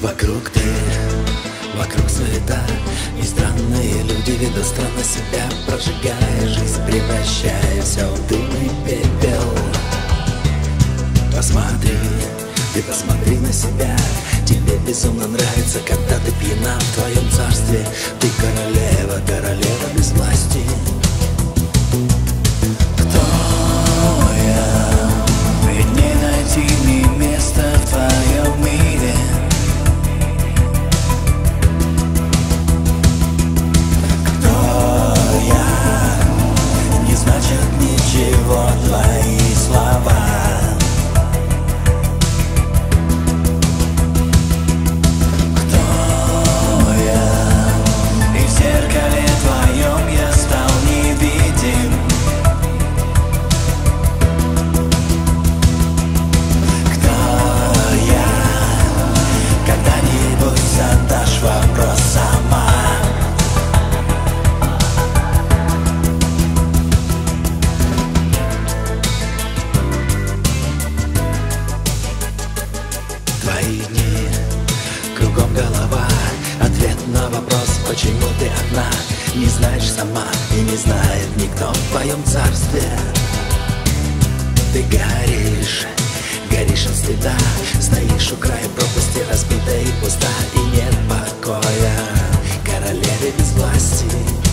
Вокруг ты, вокруг суета, и странные люди ведут странно себя, прожигая жизнь, превращая все в дым и пепел. Посмотри, ты посмотри на себя. Тебе безумно нравится, когда ты пьяна в твоем царстве. Ты королева, королева без власти. Кто я? Ведь не найти мне места в твоем мире. Кто я? Не значит ничего твои слова. Твои дни, кругом голова. Ответ на вопрос, почему ты одна. Не знаешь сама и не знает никто в твоем царстве. Ты горишь, горишь от стыда. Стоишь у края пропасти, разбита и пуста. И нет покоя королеве без власти.